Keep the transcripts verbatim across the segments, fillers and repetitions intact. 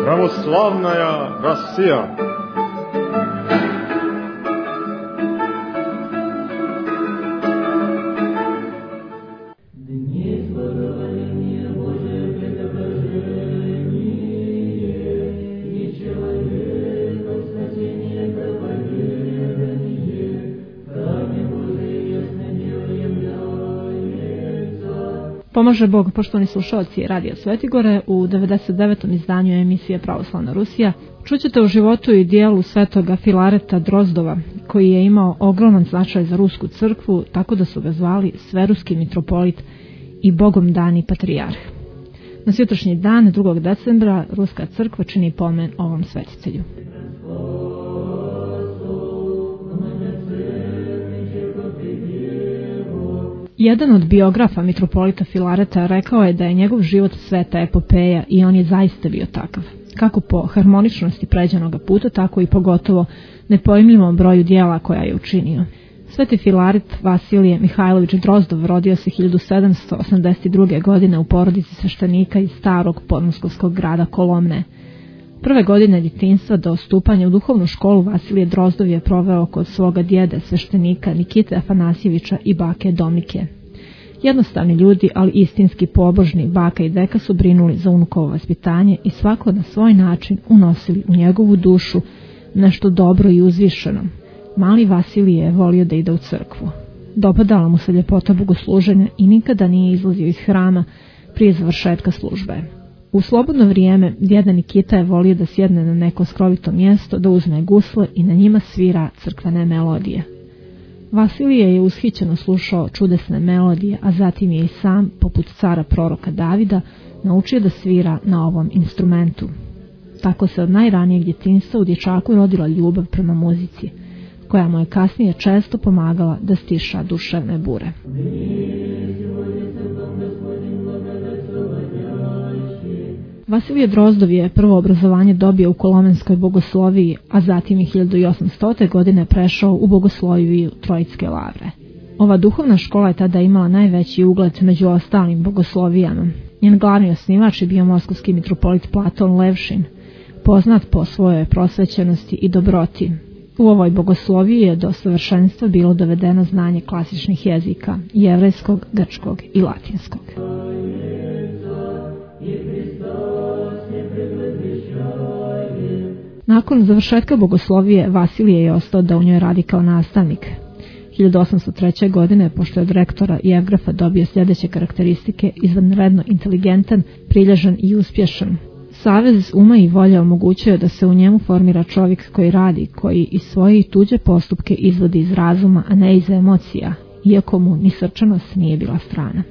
Православная Россия. Pomaže Bog, poštovani slušalci Radio Svetigore, u devedeset devetom izdanju emisije Pravoslavna Rusija čućete o životu i dijelu svetoga Filareta Drozdova, koji je imao ogroman značaj za rusku crkvu, tako da su ga zvali sveruski mitropolit i bogom dani patrijarh. Na sutrašnji dan, drugog decembra, ruska crkva čini pomen ovom svetitelju. Jedan od biografa mitropolita Filareta rekao je da je njegov život sveta epopeja i on je zaista bio takav. Kako po harmoničnosti pređenog puta, tako i pogotovo nepojmljivom broju dijela koja je učinio. Sveti Filaret Vasilije Mihajlović Drozdov rodio se hiljadu sedamsto osamdeset druge. godine u porodici sveštenika iz starog podmoskovskog grada Kolomne. Prve godine djetinjstva do stupanja u duhovnu školu Vasilije Drozdov je proveo kod svoga djede sveštenika Nikite Afanasjevića i bake Domnike. Jednostavni ljudi, ali istinski pobožni, baka i deka su brinuli za unukovo vaspitanje i svako na svoj način unosili u njegovu dušu nešto dobro i uzvišeno. Mali Vasilije je volio da ide u crkvu. Dopadala mu se ljepota bogosluženja i nikada nije izlazio iz hrama prije završetka službe. U slobodno vrijeme djeda Nikita je volio da sjedne na neko skrovito mjesto, da uzme gusle i na njima svira crkvene melodije. Vasilije je ushićeno slušao čudesne melodije, a zatim je i sam, poput cara proroka Davida, naučio da svira na ovom instrumentu. Tako se od najranijeg djetinjstva u dječaku rodila ljubav prema muzici, koja mu je kasnije često pomagala da stiša duševne bure. Vasilije Drozdov je prvo obrazovanje dobio u Kolomenskoj bogosloviji, a zatim i hiljadu osamstote. godine prešao u bogosloviju Trojitske lavre. Ova duhovna škola je tada imala najveći ugled među ostalim bogoslovijama. Njen glavni osnivač je bio moskovski mitropolit Platon Levšin, poznat po svojoj prosvećenosti i dobroti. U ovoj bogosloviji je do savršenstva bilo dovedeno znanje klasičnih jezika, jevrejskog, grčkog i latinskog. Nakon završetka bogoslovije, Vasilije je ostao da u njoj radi kao nastavnik. hiljadu osamsto treće. godine, pošto je od rektora Jevgrafa dobio sljedeće karakteristike: izvanredno inteligentan, prilježan i uspješan. Savez uma i volje omogućuje da se u njemu formira čovjek koji radi, koji i svoje i tuđe postupke izvodi iz razuma, a ne iz emocija, iako mu ni srčanost nije bila strana.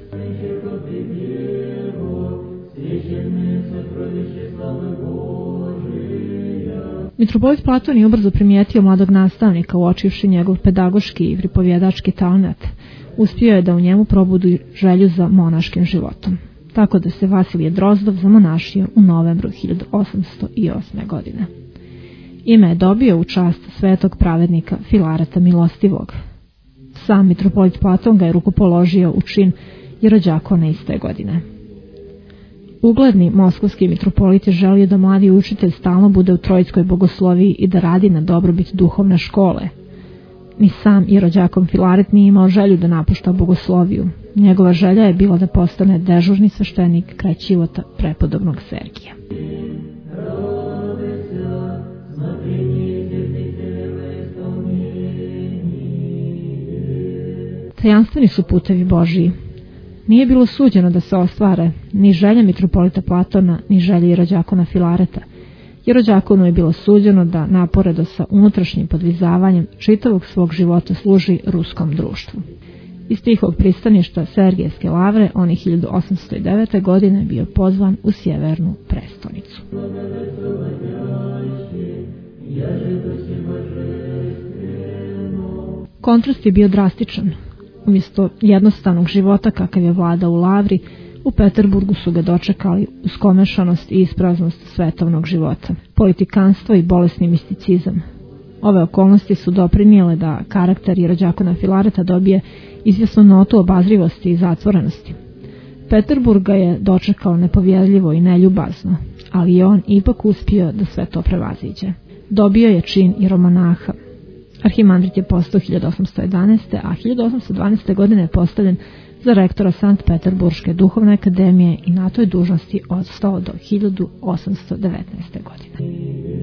Mitropolit Platon je ubrzo primijetio mladog nastavnika, uočivši njegov pedagoški i pripovjedački talent. Uspio je da u njemu probudi želju za monaškim životom. Tako da se Vasilije Drozdov zamonašio u novembru hiljadu osamsto osme. godine. Ime je dobio u čast svetog pravednika Filareta Milostivog. Sam mitropolit Platon ga je rukopoložio u čin jerođakona iste godine. Ugledni moskovski mitropolit je želio da mladi učitelj stalno bude u Trojitskoj bogosloviji i da radi na dobrobit duhovne škole. Ni sam jerođakon Filaret nije imao želju da napušta bogosloviju. Njegova želja je bila da postane dežurni sveštenik kraj ćivota prepodobnog Sergija. Tajanstveni su putevi Božiji. Nije bilo suđeno da se ostvare ni želja mitropolita Platona, ni želja jerođakona Filareta. Jerođakonu je bilo suđeno da naporedo sa unutrašnjim podvizavanjem čitavog svog života služi ruskom društvu. Iz tihog pristaništa Sergijske lavre on je hiljadu osamsto devete. godine bio pozvan u sjevernu prestonicu. Kontrast je bio drastičan. Umjesto jednostavnog života kakav je vladao u lavri, u Peterburgu su ga dočekali uskomešanost i ispraznost svetovnog života, politikanstvo i bolesni misticizam. Ove okolnosti su doprinijele da karakter jerođakona Filareta dobije izvjesnu notu obazrivosti i zatvorenosti. Peterburg ga je dočekao nepovjerljivo i neljubazno, ali je on ipak uspio da sve to prevaziđe. Dobio je čin jeromonaha. Arhimandrit je postao hiljadu osamsto jedanaeste. a hiljadu osamsto dvanaeste. godine je postavljen za rektora Sankt Peterburške duhovne akademije i na toj dužnosti ostao do hiljadu osamsto devetnaeste. godine.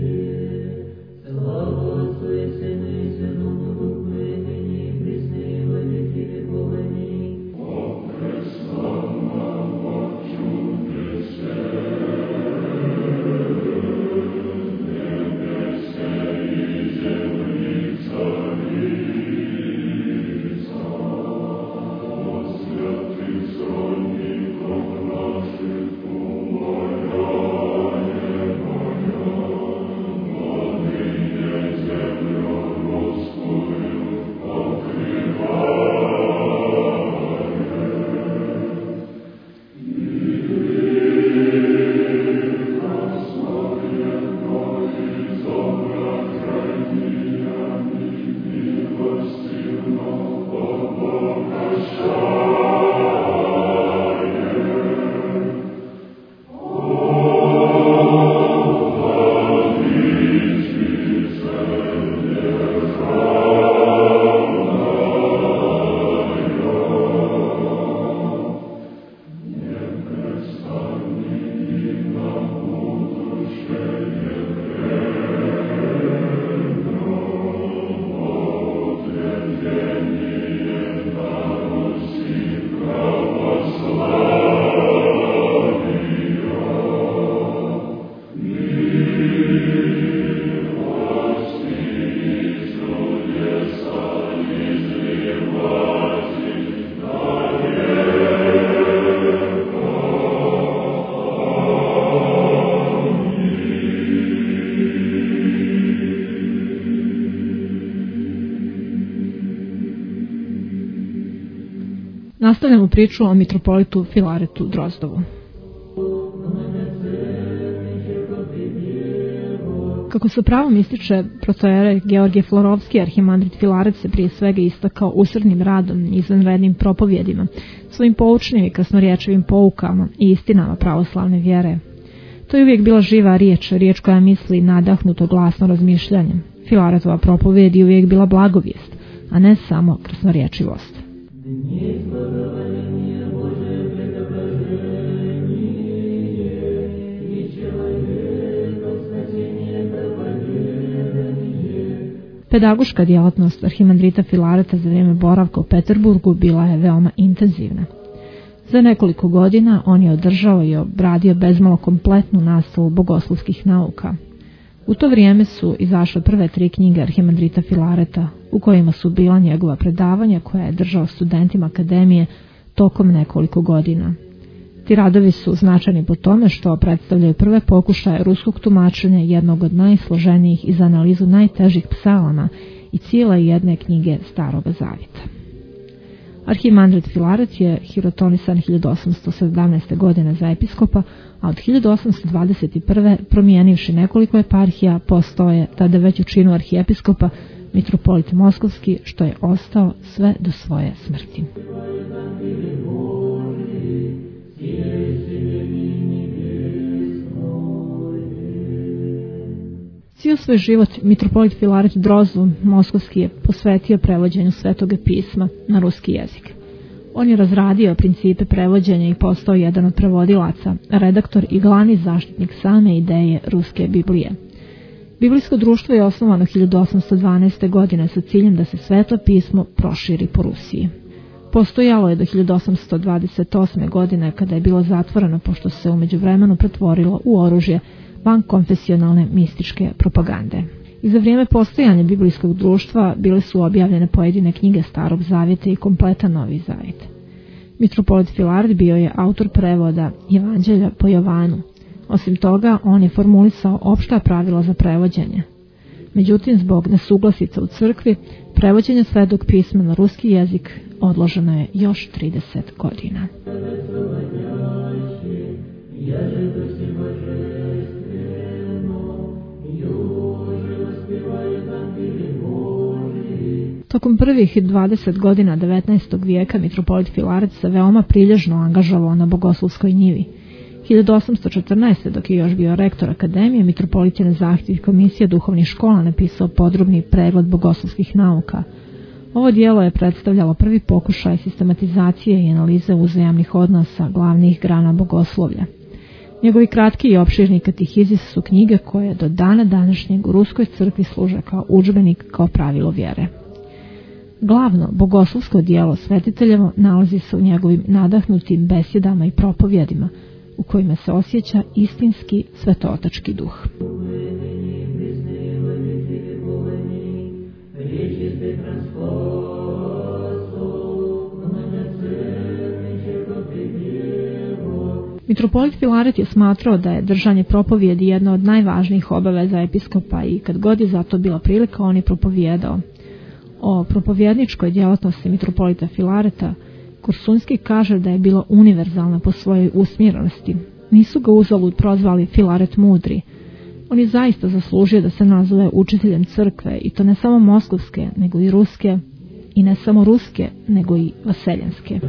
Nastavljamo priču o mitropolitu Filaretu Drozdovu. Kako se pravom ističe protojerej Georgije Florovski, arhimandrit Filaret se prije svega istakao usrednim radom i izvanrednim propovjedima, svojim poučnim i krasnorječivim poukama i istinama pravoslavne vjere. To je uvijek bila živa riječ, riječ koja misli nadahnuto glasno razmišljanje. Filaretova propovjed je uvijek bila blagovijest, a ne samo krasnorječivost. Pedagoška djelatnost arhimandrita Filareta za vrijeme boravka u Peterburgu bila je veoma intenzivna. Za nekoliko godina on je održao i obradio bezmalo kompletnu nastavu bogoslovskih nauka. U to vrijeme su izašle prve tri knjige arhimandrita Filareta, u kojima su bila njegova predavanja koja je držao studentima akademije tokom nekoliko godina. Ti radovi su značajni po tome što predstavljaju prve pokušaje ruskog tumačenja jednog od najsloženijih i za analizu najtežih psalama i cijele jedne knjige Staroga Zavjeta. Arhimandrit Filaret je hirotonisan hiljadu osamsto sedamnaeste. godine za episkopa, a od hiljadu osamsto dvadeset prve. promijenivši nekoliko eparhija, postao je tada već u činu arhijepiskopa mitropolit Moskovski, što je ostao sve do svoje smrti. Cijel svoj život mitropolit Filaret Drozdov Moskovski je posvetio prevođenju Svetoga pisma na ruski jezik. On je razradio principe prevođenja i postao jedan od prevodilaca, redaktor i glavni zaštitnik same ideje ruske Biblije. Biblijsko društvo je osnovano hiljadu osamsto dvanaeste. godine sa ciljem da se Sveto pismo proširi po Rusiji. Postojalo je do hiljadu osamsto dvadeset osme. godine kada je bilo zatvoreno pošto se u međuvremenu pretvorilo u oružje vankonfesionalne mističke propagande. I za vrijeme postojanja biblijskog društva bile su objavljene pojedine knjige Starog Zavjeta i kompletan Novi Zavjet. Mitropolit Filaret bio je autor prevoda Evanđelja po Jovanu. Osim toga, on je formulisao opšta pravila za prevođenje. Međutim, zbog nesuglasica u crkvi, prevođenje Svetog pisma na ruski jezik odloženo je još trideset godina. Tokom prvih dvadeset godina devetnaestog vijeka mitropolit Filaret se veoma prilježno angažovao na bogoslovskoj njivi. hiljadu osamsto četrnaeste. dok je još bio rektor akademije, mitropolit je na zahtjev komisije duhovnih škola napisao podrobni pregled bogoslovskih nauka. Ovo dijelo je predstavljalo prvi pokušaj sistematizacije i analize uzajamnih odnosa glavnih grana bogoslovlja. Njegovi kratki i opširni katehizis su knjige koje do dana današnjeg u Ruskoj crkvi služe kao udžbenik, kao pravilo vjere. Glavno bogoslovsko dijelo svetiteljevo nalazi se u njegovim nadahnutim besjedama i propovjedima, u kojima se osjeća istinski svetootački duh. Mitropolit Filaret je smatrao da je držanje propovjedi jedna od najvažnijih obaveza episkopa i kad god je za to bila prilika, on je propovijedao. O propovjedničkoj djelatnosti mitropolita Filareta Korsunski kaže da je bila univerzalna po svojoj usmjerenosti. Nisu ga uzalud prozvali Filaret mudri. On je zaista zaslužio da se nazove učiteljem crkve, i to ne samo moskovske, nego i ruske, i ne samo ruske, nego i vaseljanske.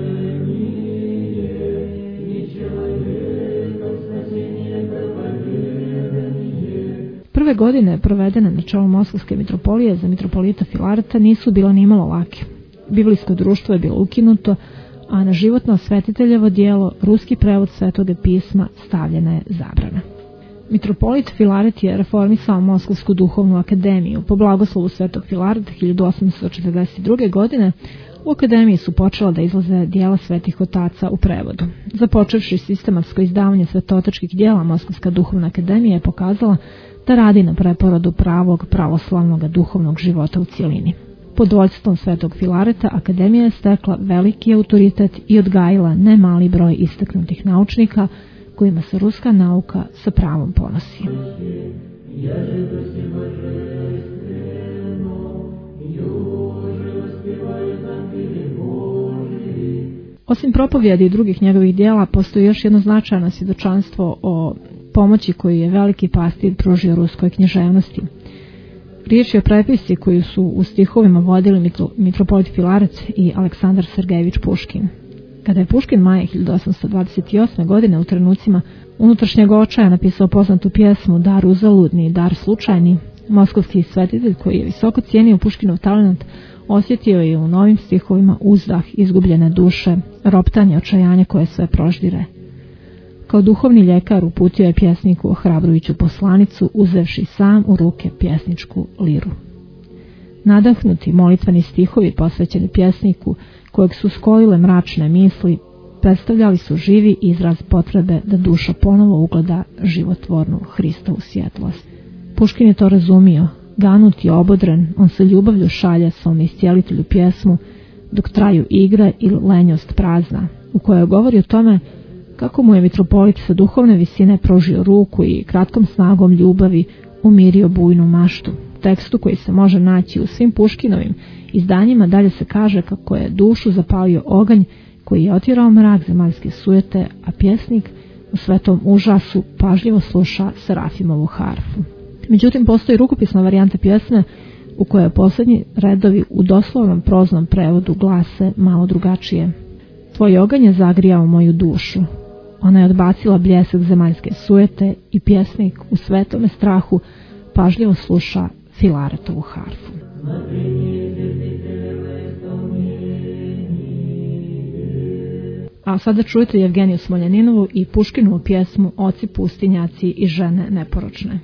Prve godine provedene na čelu Moskovske mitropolije za mitropolita Filareta nisu bilo nimalo lake. Biblijsko društvo je bilo ukinuto, a na životno svetiteljevo dijelo, ruski prevod Svetoga pisma, stavljena je zabrana. Mitropolit Filaret je reformisao Moskovsku duhovnu akademiju. Po blagoslovu Svetog Filareta hiljadu osamsto četrdeset druge. godine u akademiji su počela da izlaze dijela svetih otaca u prevodu. Započevši sistematsko izdavanje svetootačkih dijela, Moskovska duhovna akademija je pokazala da radi na preporodu pravog pravoslavnog duhovnog života u cjelini. Pod vođstvom Svetog Filareta akademija je stekla veliki autoritet i odgajila ne mali broj istaknutih naučnika kojima se ruska nauka sa pravom ponosi. Osim propovjedi i drugih njegovih dijela, postoji još jedno značajno svjedočanstvo o pomoći koju je veliki pastir pružio ruskoj književnosti. Riječ je o prepisci koju su u stihovima vodili mitropolit Filaret i Aleksandar Sergejević Puškin. Kada je Puškin maja hiljadu osamsto dvadeset osme. godine u trenucima unutrašnjeg očaja napisao poznatu pjesmu Dar uzaludni i dar slučajni, moskovski svetitelj koji je visoko cijenio Puškinov talent osjetio je u novim stihovima uzdah izgubljene duše, roptanje, očajanje koje sve proždire. Kao duhovni ljekar uputio je pjesniku ohrabrujuću poslanicu, uzevši sam u ruke pjesničku liru. Nadahnuti molitveni stihovi posvećeni pjesniku, kojeg su skolile mračne misli, predstavljali su živi izraz potrebe da duša ponovo ugleda životvornu Hristovu svjetlost. Puškin je to razumio. Ganut i obodren, on se ljubavlju šalje svom iscijelitelju pjesmu, dok traju igra i lenjost prazna, u kojoj govori o tome kako mu je mitropolit sa duhovne visine pružio ruku i kratkom snagom ljubavi umirio bujnu maštu. U tekstu koji se može naći u svim Puškinovim izdanjima dalje se kaže kako je dušu zapalio oganj koji je otjerao mrak zemaljske sujete, a pjesnik u svetom užasu pažljivo sluša Serafimovu harfu. Međutim, postoji rukopisna varijanta pjesme u kojoj posljednji redovi u doslovnom proznom prevodu glase malo drugačije. Tvoj oganj je zagrijao moju dušu. Ona je odbacila bljesak zemaljske sujete i pjesnik u svetome strahu pažljivo sluša Filaretovu harfu. A sada čujete Evgeniju Smoljaninovu i Puškinovu pjesmu Oci pustinjaci i žene neporočne.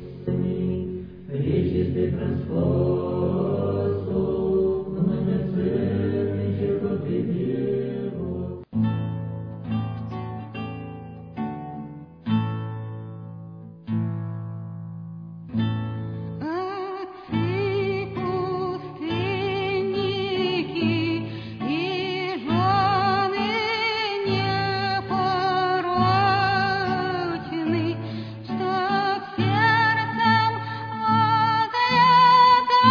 Сердцем огня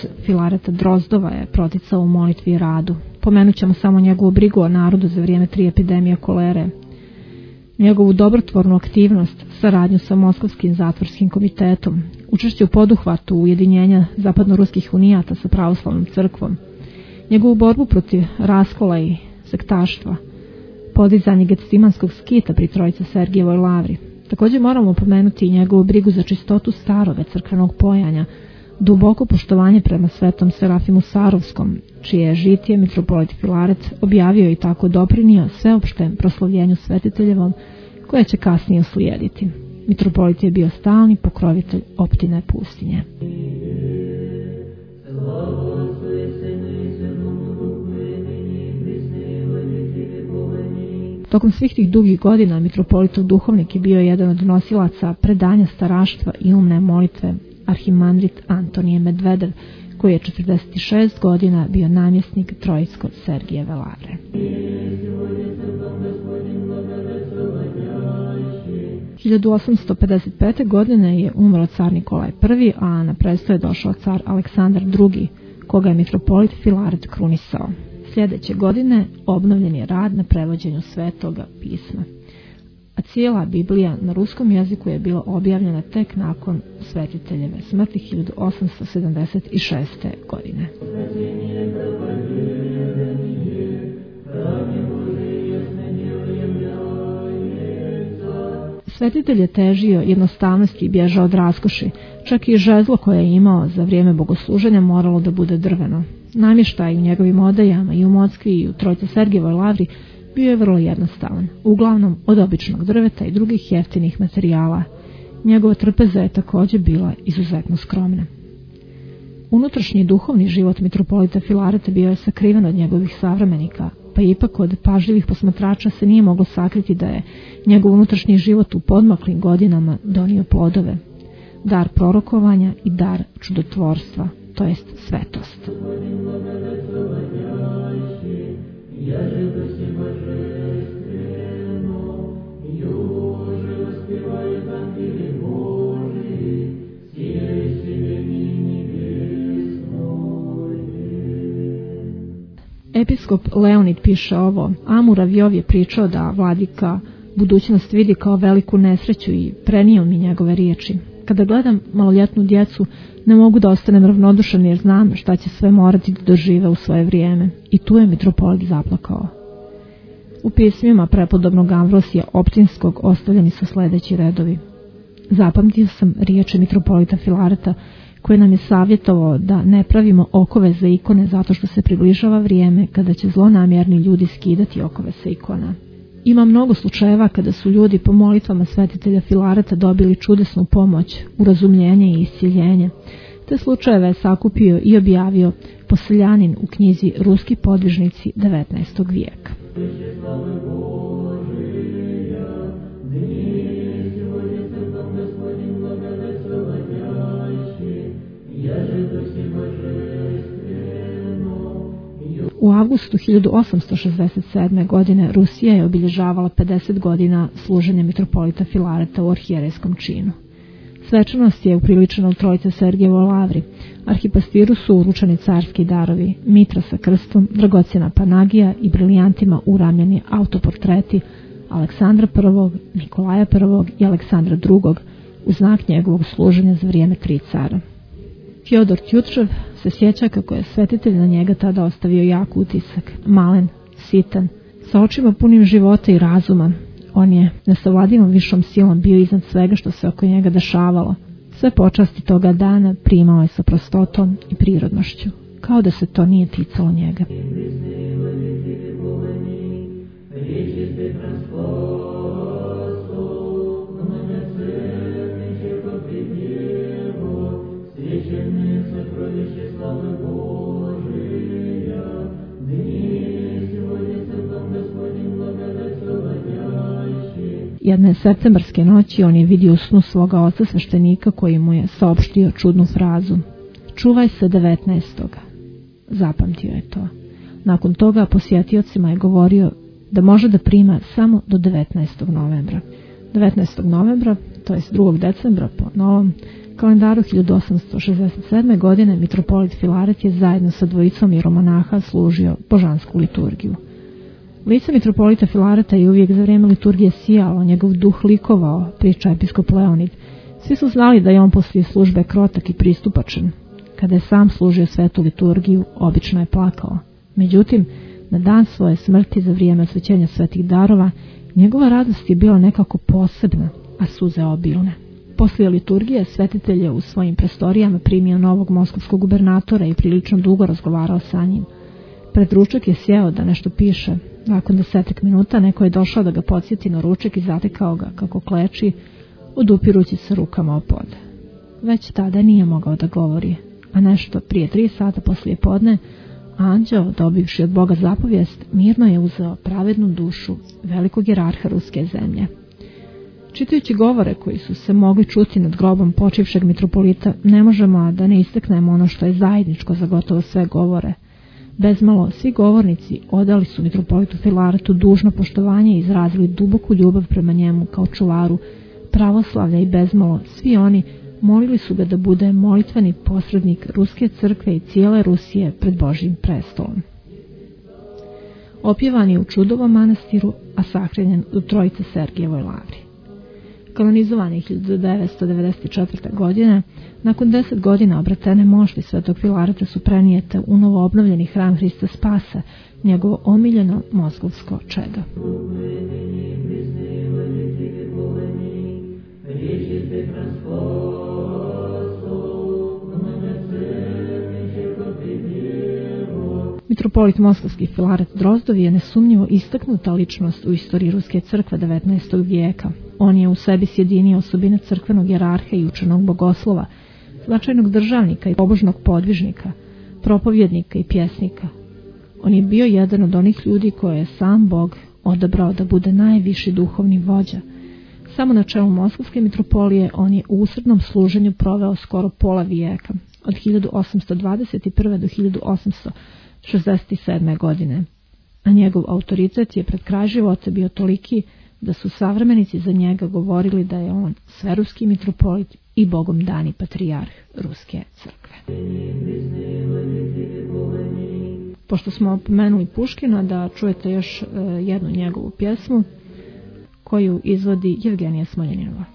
Filareta Drozdova je proticao u molitvi i radu. Pomenut ćemo samo njegovu brigu o narodu za vrijeme tri epidemije kolere, njegovu dobrotvornu aktivnost, saradnju sa Moskovskim zatvorskim komitetom, učešće u poduhvatu ujedinjenja zapadnoruskih unijata sa pravoslavnom crkvom, njegovu borbu protiv raskola i sektaštva, podizanje Getstimanskog skita pri Trojici Sergijevoj lavri. Također moramo pomenuti i njegovu brigu za čistotu staroga crkvenog pojanja, duboko poštovanje prema svetom Serafimu Sarovskom, čije je žitije mitropolit Filaret objavio i tako doprinio sveopštem proslavljenju svetiteljevom, koje će kasnije uslijediti. Mitropolit je bio stalni pokrovitelj Optine pustinje. Tokom svih tih dugih godina mitropolitov duhovnik je bio jedan od nosilaca predanja staraštva i umne molitve, arhimandrit Antonije Medvedev, koji je četrdeset šest godina bio namjesnik Trojicko-Sergijeve lavre. hiljadu osamsto pedeset pete. godine je umro car Nikolaj I, a na presto je došao car Aleksandar drugi, koga je mitropolit Filaret krunisao. Sljedeće godine obnovljen je rad na prevođenju Svetoga pisma, a cijela Biblija na ruskom jeziku je bila objavljena tek nakon svetiteljeve smrti hiljadu osamsto sedamdeset šeste. godine. Svetitelj je težio jednostavnosti i bježao od raskoši, čak i žezlo koje je imao za vrijeme bogosluženja moralo da bude drveno. Namještaj u njegovim odajama i u Moskvi i u Trojci Sergijevoj lavri bio je vrlo jednostavan, uglavnom od običnog drveta i drugih jeftinih materijala. Njegova trpeza je također bila izuzetno skromna. Unutrašnji duhovni život mitropolita Filareta bio je sakriven od njegovih savremenika, pa ipak od pažljivih posmatrača se nije moglo sakriti da je njegov unutrašnji život u podmaklim godinama donio plodove, dar prorokovanja i dar čudotvorstva, to jest svetost. Episkop Leonid piše ovo: Amuravjov je pričao da vladika budućnost vidi kao veliku nesreću i prenio mi njegove riječi. Kada gledam maloljetnu djecu, ne mogu da ostanem ravnodušan jer znam šta će sve morati da dožive u svoje vrijeme. I tu je mitropolit zaplakao. U pismima prepodobnog Amvrosija Optinskog ostavljeni su sljedeći redovi. Zapamtio sam riječi mitropolita Filareta, koji nam je savjetovao da ne pravimo okove za ikone zato što se približava vrijeme kada će zlonamjerni ljudi skidati okove sa ikona. Ima mnogo slučajeva kada su ljudi po molitvama svetitelja Filareta dobili čudesnu pomoć, urazumljenje i iscjeljenje. Te slučajeve je sakupio i objavio Poseljanin u knjizi Ruski podvižnici devetnaestog vijeka. U avgustu hiljadu osamsto šezdeset sedme. godine Rusija je obilježavala pedeset godina služenja mitropolita Filareta u arhijerejskom činu. Svečanost je upriličena u Trojici Sergijevoj lavri. Arhipastiru su uručeni carski darovi, mitra sa krstom, dragocjena panagija i briljantima uramljeni autoportreti Aleksandra prvog, Nikolaja prvog i Aleksandra drugog u znak njegovog služenja za vrijeme tri cara. Fjodor Tjutčev se sjeća kako je svetitelj na njega tada ostavio jak utisak, malen, sitan, sa očima punim života i razuma. On je nesavladivom višom silom bio iznad svega što se oko njega dešavalo. Sve počasti toga dana primao je sa prostotom i prirodnošću, kao da se to nije ticalo njega. Jedne septembarske noći on je vidio u snu svoga oca sveštenika koji mu je saopštio čudnu frazu: čuvaj se devetnaestog. Zapamtio je to. Nakon toga posjetiocima je govorio da može da prima samo do devetnaestog novembra. devetnaestog novembra, to jest drugog decembra po novom kalendaru hiljadu osamsto šezdeset sedme. godine, mitropolit Filaret je zajedno sa dvojicom jeromonaha služio božansku liturgiju. Lice mitropolita Filareta je uvijek za vrijeme liturgije sijalo, njegov duh likovao, priča episkop Leonid. Svi su znali da je on poslije službe krotak i pristupačan. Kada je sam služio svetu liturgiju, obično je plakao. Međutim, na dan svoje smrti za vrijeme osvećenja svetih darova, njegova radost je bila nekako posebna, a suze obilne. Poslije liturgije, svetitelj je u svojim prostorijama primio novog moskovskog gubernatora i prilično dugo razgovarao sa njim. Pred ručak je sjeo da nešto piše. Nakon desetak minuta neko je došao da ga podsjeti na ručak i zatekao ga kako kleči, odupirući se rukama o pod. Već tada nije mogao da govori, a nešto prije tri sata poslije podne, anđeo, dobivši od Boga zapovijest, mirno je uzeo pravednu dušu velikog jerarha ruske zemlje. Čitajući govore koji su se mogli čuti nad grobom počivšeg mitropolita, ne možemo a da ne istaknemo ono što je zajedničko za gotovo sve govore. Bezmalo, svi govornici odali su mitropolitu Filaretu dužno poštovanje i izrazili duboku ljubav prema njemu kao čuvaru pravoslavlja i bezmalo, svi oni molili su ga da bude molitveni posrednik Ruske crkve i cijele Rusije pred Božjim prestolom. Opjevan je u Čudovom manastiru, a sahranjen u Trojice Sergijevoj lavri. Kanonizovan je hiljadu devetsto devedeset četvrte. godine, nakon deset godina obratene mošti svetog Filareta su prenijete u novo obnovljeni hram Hrista Spasa, njegovo omiljeno moskovsko čedo. Mitropolit moskovski Filaret Drozdov je nesumnjivo istaknuta ličnost u istoriji Ruske crkve devetnaestog vijeka. On je u sebi sjedinio osobine crkvenog jerarha i učenog bogoslova, značajnog državnika i pobožnog podvižnika, propovjednika i pjesnika. On je bio jedan od onih ljudi koje je sam Bog odabrao da bude najviši duhovni vođa. Samo na čelu Moskovske mitropolije on je u usrednom služenju proveo skoro pola vijeka, od hiljadu osamsto dvadeset prve. do hiljadu osamsto šezdeset sedme. godine, a njegov autoritet je pred kraj života bio toliki da su savremenici za njega govorili da je on sveruski mitropolit i Bogom dani patrijarh Ruske crkve. Pošto smo pomenuli Puškina, da čujete još jednu njegovu pjesmu koju izvodi Jevgenija Smoljanjinova.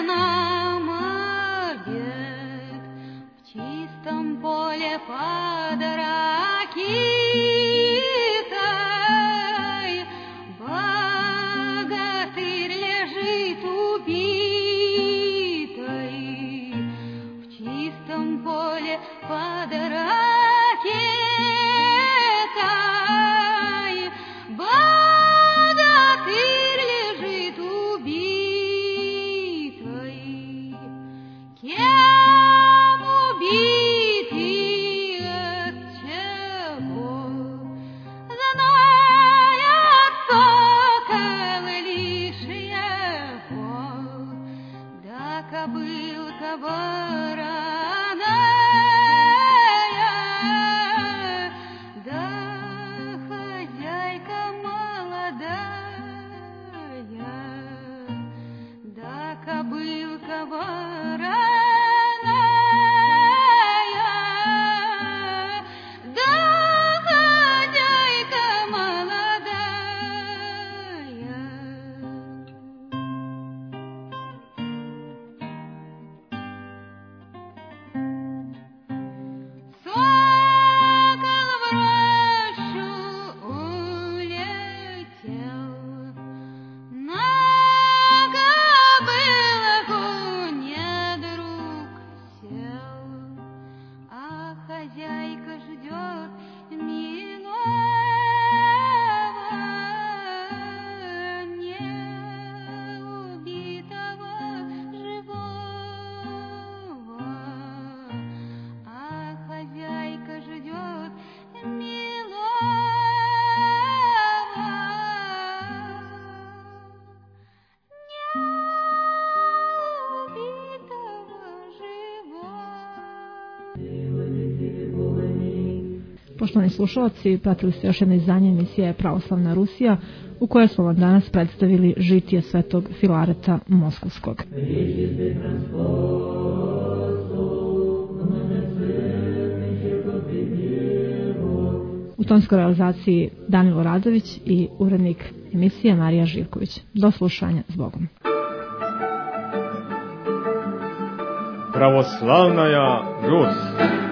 Поле под Poštovani slušalci, pratili ste još jedno izdanje emisije Pravoslavna Rusija, u kojoj smo vam danas predstavili žitije svetog Filareta Moskovskog. U tonskoj realizaciji Danilo Radović i urednik emisije Marija Živković. Do slušanja, s Bogom. Pravoslavnaja Rus.